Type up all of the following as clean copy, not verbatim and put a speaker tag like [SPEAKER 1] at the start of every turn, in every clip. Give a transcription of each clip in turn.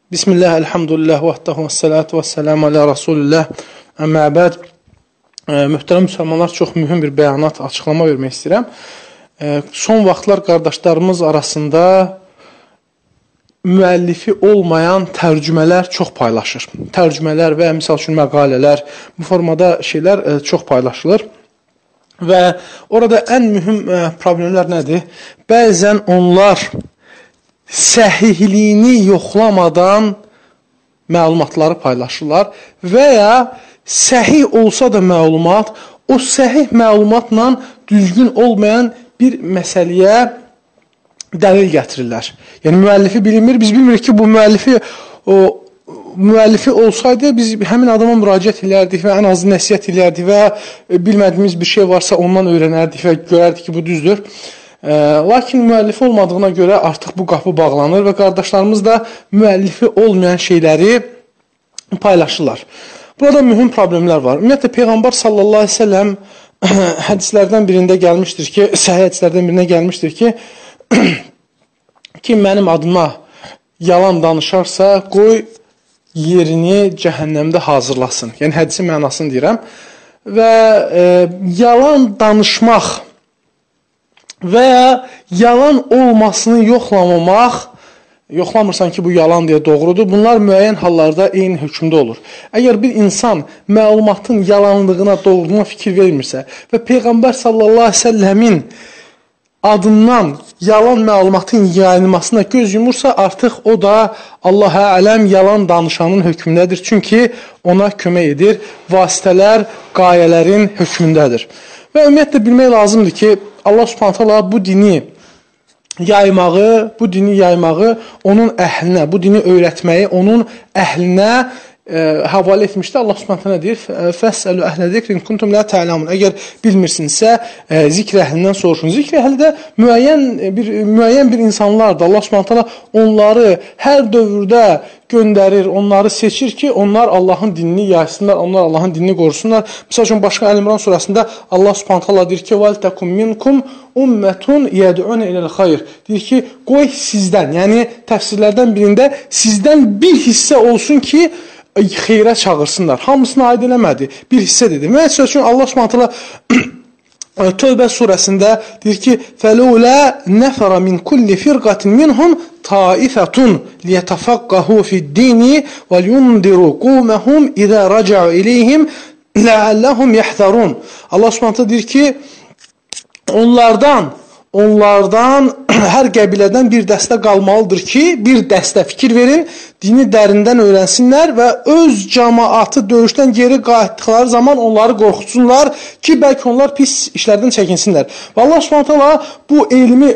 [SPEAKER 1] Bismillah, elhamdülillah, vahdahu, salatu və selamu alə Rasulillah, əmmə bəd. Mühtərəm müsəlmanlar, çox mühüm bir bəyanat, açıqlama vermək istəyirəm. Son vaxtlar qardaşlarımız arasında müəllifi olmayan tərcümələr çox paylaşır. Tərcümələr və misal üçün məqalələr, bu formada şeylər çox paylaşılır. Və orada ən mühüm problemlər nədir? Bəzən onlar səhihliyini yoxlamadan məlumatları paylaşırlar və ya səhih olsa da məlumat, o səhih məlumatla düzgün olmayan bir məsələyə dəlil gətirirlər. Yəni müəllifi bilinmir, biz bilmirik ki, bu müəllifi olsaydı biz həmin adama müraciət edərdik və ən azı nəsihət edərdik və bilmədiyimiz bir şey varsa ondan öyrənərdik və görərdik ki, bu düzdür. Lakin müəllifi olmadığına görə artıq bu qapı bağlanır və qardaşlarımız da müəllifi olmayan şeyləri paylaşırlar. Burada mühüm problemlər var. Ümumiyyətlə, Peyğəmbər sallallahu aleyhi ve sellem hədislərdən birində gəlmişdir ki, səhih hədislərdən birində gəlmişdir ki, kim mənim adıma yalan danışarsa, qoy yerini cəhənnəmdə hazırlasın. Yəni, hədisin mənasını deyirəm. Və yalan danışmaq və ya yalan olmasını yoxlamırsan ki, bu yalan deyə doğrudur. Bunlar müəyyən hallarda eyni hökmdə olur. Əgər bir insan məlumatın yalanlığına, doğruluğuna fikir vermirsə və Peyğəmbər sallallahu aleyhi ve sellemin adından yalan məlumatın yayılmasına göz yumursa, artıq o da Allah-u ələm yalan danışanın hökmündədir. Çünki ona kömək edir, vasitələr qayələrin hökmündədir. Və ümumiyyətlə bilmək lazımdır ki, Allah Subhanahu taala bu dini yaymağı onun əhlinə, bu dini öyrətməyi onun əhlinə havalə etmişdir. Allah Subhanahu taala deyir: "Fəsəlu əhlə zikrin kuntum la ta'lamun." Əgər bilmirsinizsə, zikr əhlindən soruşun. Zikr əhli də müəyyən bir insanlardır. Allah Subhanahu taala onları hər dövrdə göndərir, onları seçir ki, onlar Allahın dinini yaysınlar, onlar Allahın dinini qorusunlar. Məsəl üçün, başqa Əl-İmran surəsində Allah Subhanahu taala deyir ki: "Vəltəkum minkum ummetun yed'un ilal xeyr." Deyir ki, qoy sizdən, yəni təfsirlərdən birində sizdən bir hissə olsun ki, xeyrə çağırsınlar. Hamısını aid eləmədi, bir hissə dedi. Məsəl üçün, Allah Subhanahu taala Tövbə surəsində deyir ki, فَلَوْلَا نَفَرَ مِنْ كُلِّ فِرْقَةٍ مِنْهُمْ طَائِفَةٌ لِيَتَفَقَّهُوا فِي الدِّينِ وَلْيُنْذِرُوا قَوْمَهُمْ إِذَا رَجَعُوا إِلَيْهِمْ لَعَلَّهُمْ يَحْذَرُونَ. Allah Subhanahu taala deyir ki, onlardan hər qəbilədən bir dəstə qalmalıdır ki, bir dəstə fikir verin, dini dərindən öyrənsinlər və öz cəmaatı döyüşdən geri qayıtdıqları zaman onları qorxutsunlar ki, bəlkə onlar pis işlərdən çəkinsinlər. Və Allah Subhanahu taala bu elmi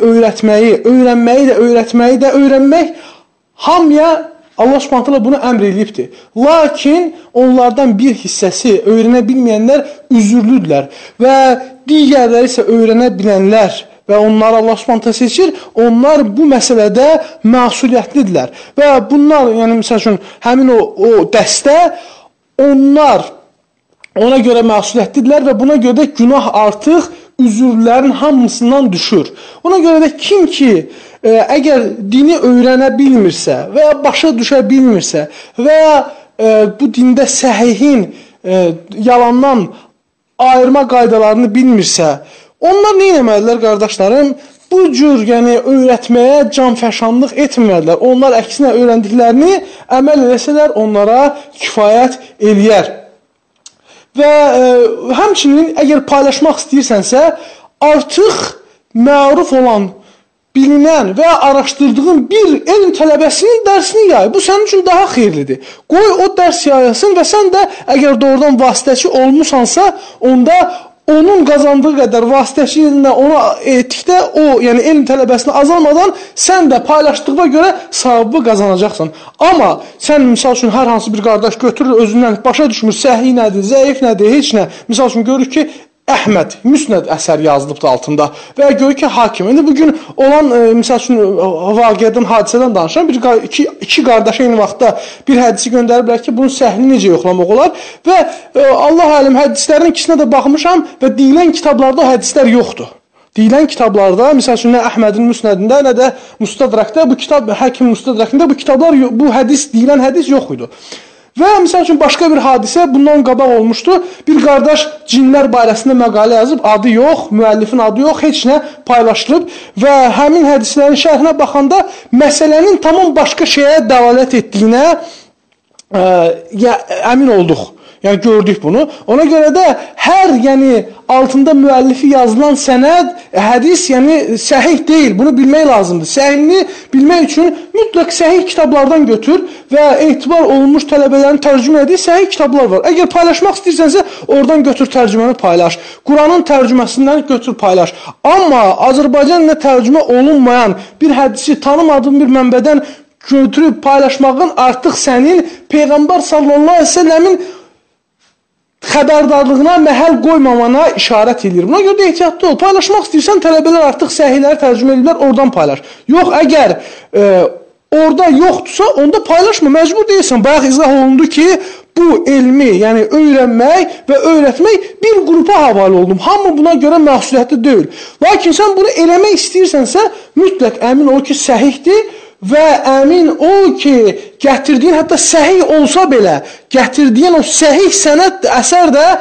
[SPEAKER 1] öyrətməyi hamıya Allah Subhanahu taala bunu əmr eləyibdir. Lakin onlardan bir hissəsi öyrənə bilməyənlər üzürlüdürlər və digərləri isə öyrənə bilənlər və onları Allah Subhanahu taala seçir, onlar bu məsələdə məsuliyyətlidirlər. Və bunlar, yəni məsəl üçün, həmin o dəstə, onlar ona görə məsuliyyətlidirlər və buna görə də günah artıq üzürlərin hamısından düşür. Ona görə də kim ki, əgər dini öyrənə bilmirsə və ya başa düşə bilmirsə və ya bu dində səhihin yalandan ayırma qaydalarını bilmirsə, onlar nə etməlidirlər, qardaşlarım? Bu cür öyrətməyə canfəşanlıq etməlidirlər. Onlar əksinə öyrəndiklərini əməl eləsələr, onlara kifayət eləyər. Və həmçinin, əgər paylaşmaq istəyirsənsə, artıq məruf olan, bilinən və araşdırdığın bir elm tələbəsinin dərsini yay. Bu sənin üçün daha xeyirlidir. Qoy o dərs yayasın və sən də əgər doğrudan vasitəçi olmusansa, onda onun qazandığı qədər vasitəçiliklə ona etdikdə yəni elm tələbəsini azalmadan sən də paylaşdığına görə savabı qazanacaqsan. Amma sən misal üçün hər hansı bir qardaş götürür özündən başa düşmür, səhih nədir, zəif nədir, heç nə. Misal üçün görür ki, Əhməd, Müsnəd əsər yazılıbdır altında və görür ki, hakim. İndi bugün olan, misal üçün, vaqiyyədən, hadisədən danışan iki qardaş eyni vaxtda bir hədisi göndəriblər ki, bunun səhlini necə yoxlamaq olar və Allah aləm hədislərin ikisinə də baxmışam və deyilən kitablarda o hədislər yoxdur. deyilən kitablarda, misal üçün nə Əhmədin Müsnədində, nə də Mustadrakda, bu kitab Həkim Mustadrakında bu kitablar, bu hədis, deyilən hədis yox idi. Və misal üçün başqa bir hadisə bundan qabaq olmuşdu. Bir qardaş cinlər barəsində məqalə yazıb, adı yox, müəllifin adı yox, heç nə paylaşdırıb və həmin hədislərin şərhinə baxanda məsələnin tamam başqa şeyə dəlalət etdiyinə əmin olduq. Yəni gördük bunu. Ona görə də hər altında müəllifi yazılan sənəd, hədis səhih deyil. Bunu bilmək lazımdır. Səhihini bilmək üçün mütləq səhih kitablardan götür və etibar olunmuş tələbələrin tərcümə etdiyi səhih kitablar var. Əgər paylaşmaq istəyirsənsə, oradan götür tərcüməni paylaş. Quranın tərcüməsindən götür paylaş. Amma Azərbaycan ilə tərcümə olunmayan bir hədisi tanımadığın bir mənbədən götürüb paylaşmağın artıq sənin Peyğəmbər sallallahu əleyhi və səlləmin xəbərdarlığına məhəl qoymamana işarət edir. Buna görə də ehtiyatlı ol. Paylaşmaq istəyirsən, tələbələr artıq səhihləri tərcümə edirlər, oradan paylaş. Yox, əgər orada yoxdursa, onda paylaşma, məcbur deyilsən. Bayaq izah olundu ki, bu elmi, yəni öyrənmək və öyrətmək bir qrupa havalə oldum. Hamı buna görə məsuliyyətli deyil. Lakin sən bunu eləmək istəyirsənsə, mütləq əmin ol ki, səhihdir və əmin ol ki, gətirdiyin, hətta səhih olsa belə, gətirdiyin o səhih sənəd əsər də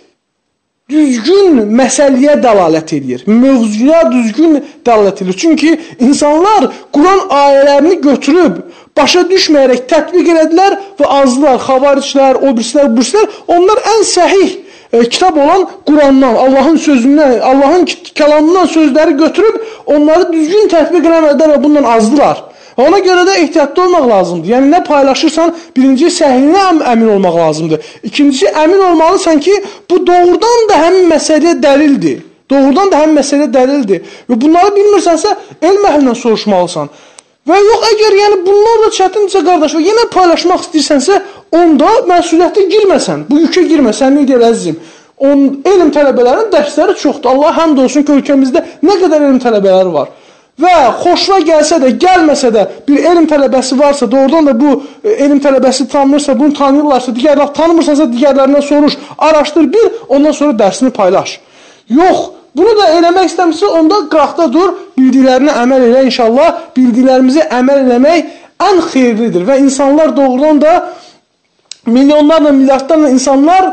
[SPEAKER 1] düzgün məsələyə dəlalət edir. Mövzuya düzgün dəlalət edir. Çünki insanlar Quran ayələrini götürüb, başa düşməyərək tətbiq elədilər və azdılar. Xavariclər, o birisilər, onlar ən səhih kitab olan Qurandan, Allahın sözündən, Allahın kəlamından sözləri götürüb, onları düzgün tətbiq eləmədilər və bundan azdılar. Ona görə də ehtiyatlı olmaq lazımdır. Yəni, nə paylaşırsan, birinci səhiyinə əmin olmaq lazımdır. İkincisi, əmin olmalısan ki, bu doğrudan da həmin məsələyə dəlildir. Doğrudan da həmin məsələyə dəlildir. Və bunları bilmirsənsə, elm əhlindən soruşmalısan. Və yox, əgər bunlar da çətindirsə, qardaş, və yenə paylaşmaq istəyirsənsə, onda məsuliyyətə girməsən, bu yükə girməsən, nə deyil əzizim? Elm tələbələrinin dərsləri çoxdur. Allah həmd olsun ki, ölkəmizdə nə qədər elm tələbələri var. Və xoşuna gəlsə də, gəlməsə də bir elm tələbəsi varsa, doğrudan da bu elm tələbəsi tanınırsa, bunu tanıyırlarsa, digərlər tanımırsansa, digərlərindən soruş, araşdır, bil, ondan sonra dərsini paylaş. Yox, bunu da eləmək istəmirsə, onda qıraqda dur, bildiklərinə əməl elə, inşallah, bildiklərimizi əməl eləmək ən xeyirlidir. Və insanlar doğrudan da milyonlarla, milyardlarla insanlar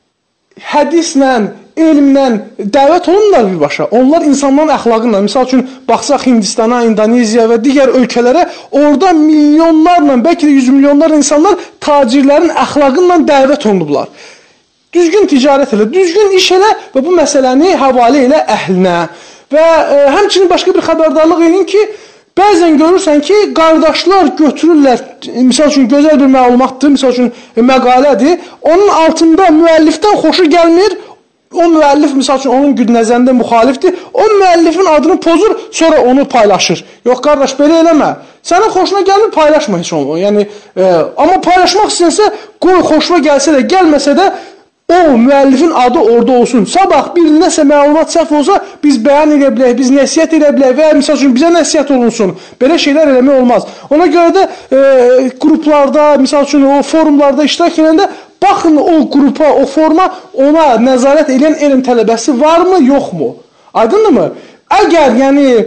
[SPEAKER 1] hədislə, elmlə dəvət olunurlar birbaşa. Onlar insanların əxlaqınla, misal üçün, baxsaq Hindistana, İndoneziya və digər ölkələrə, orada milyonlarla, bəlkə də 100 milyonlarla insanlar tacirlərin əxlaqınla dəvət olunublar. Düzgün ticarət elə, düzgün iş elə və bu məsələni həvalə elə əhlinə. Və həmçinin başqa bir xəbərdarlıq edin ki, bəzən görürsən ki, qardaşlar götürürlər, misal üçün, gözəl bir məlumatdır, misal üçün, məqalədir, onun altında müəllifdən xoşu gəlmir, o müəllif, misal üçün, onun nəzərində müxalifdir, o müəllifin adını pozur, sonra onu paylaşır. Yox, qardaş, belə eləmə. Sənə xoşuna gəlmir, paylaşma heç onu. Amma paylaşmaq istəyirsə, qoy xoşuna gəlsə də, gəlməsə də, o müəllifin adı orada olsun. Sabah bir nəsə məlumat səhv olsa, biz bəyan edə bilək, biz nəsiyyət edə bilək və misal üçün, bizə nəsiyyət olunsun. Belə şeylər eləmək olmaz. Ona görə də qruplarda, misal üçün, o forumlarda iştirak edəndə, baxın o qrupa, o forma, ona nəzarət edən elm tələbəsi varmı, yoxmu? Aydındır mı? Əgər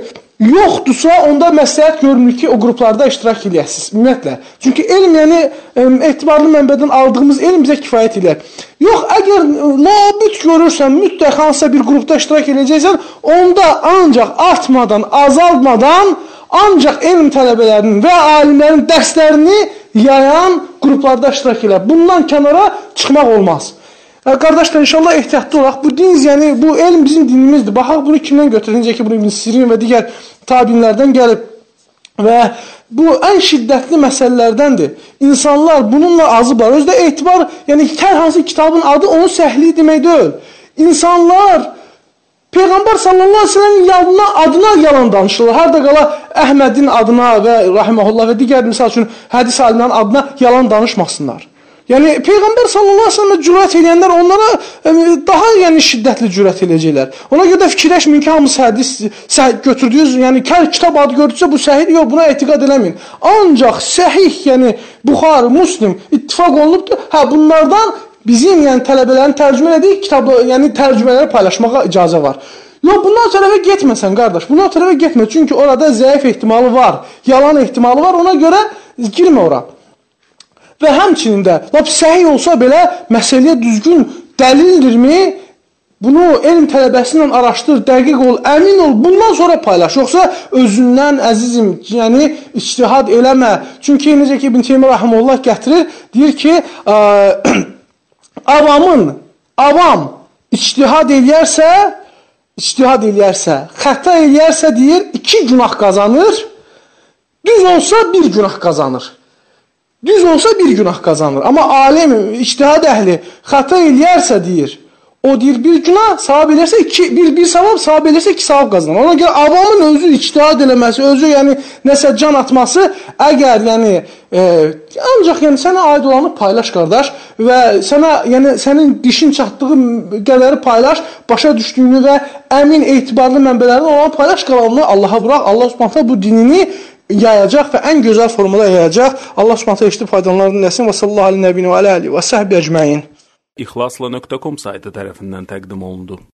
[SPEAKER 1] yoxdursa, onda məsləhət görünür ki, o qruplarda iştirak eləyəsiniz, ümumiyyətlə. Çünki elm, etibarlı mənbədən aldığımız elm bizə kifayət elər. Yox, əgər labüd görürsən, mütləq hansısa bir qrupda iştirak eləyəcəksən, onda ancaq artmadan, azalmadan, ancaq elm tələbələrinin və alimlərin dərslərini yayan qruplarda iştirak elə. Bundan kənara çıxmaq olmaz. Qardaşlar, inşallah ehtiyatlı olaq. Bu din, bu elm bizim dinimizdir. Baxaq, bunu kimdən götürür? Necə ki, bunu İbn Sirin və digər tabinlərdən gəlib. Və bu ən şiddətli məsələlərdəndir. İnsanlar bununla azıblar. Özdə etibar, hər hansı kitabın adı onun səhliyi demək deyil. İnsanlar Peyğəmbər sallallahu aleyhi ve sellem'in adına yalan danışırlar. Hər də qala Əhmədin adına və rahiməhullah və digər misal üçün hədis alimlərin adına yalan danışmasınlar. Peyğəmbər sallallahu aleyhi ve sellem'e cürət edənlər onlara daha şiddətli cürət edəcəklər. Ona görə də fikirləşməyin ki, hamısı hədis götürdüyünüz, kitab adı gördüksə bu səhih, yox, buna etiqad eləməyin. Ancaq səhih, Buxari, Müslim ittifaq olunubdur. Bunlardan bizim tələbələrin tərcümə elədiyi kitabı, tərcümələri paylaşmağa icazə var. Yox, bundan tərəfə getməsən qardaş. Bundan tərəfə getmə. Çünki orada zəif ehtimalı var, yalan ehtimalı var. Ona görə girmə ora. Və həmçinin də lap səhih olsa belə məsələyə düzgün dəlildirmi? Bunu elm tələbəsi ilə araşdır, dəqiq ol, əmin ol, bundan sonra paylaş. Yoxsa özündən əzizim, yəni ictihad eləmə. Çünki necə ki İbn Teymiyyə rəhməhullah gətirir, deyir ki, avam ictihad eləyərsə, xəta eləyərsə deyir, 2 günah qazanır. Düz olsa 1 günah qazanır. Düz olsa 1 günah qazanır. Amma alim, ictihad əhli xəta eləyərsə deyir, o deyir 1 günah, savab eləyərsə 1 savab, savab eləyərsə 2 savab qazanır. Ona görə avamın özü ictihad eləməsi, özü yəni nəsə can atması, əgər yəni ancaq yəni sənə aid olanı paylaş qardaş və sənə yəni sənin dişin çatdığı qədəri paylaş, başa düşdüyünü və əmin etibarlı mənbələrdən olan paylaş, qalanını Allaha burax. Allah Subhanahu bu dinini yayacaq və ən gözəl formada yayacaq. Allah Subhanahu eşitib faydalananlardan eləsin. Və sallallahu əleyhi və səlləm və səhbi əcməin.
[SPEAKER 2] İxlasla.com saytı tərəfindən təqdim olundu.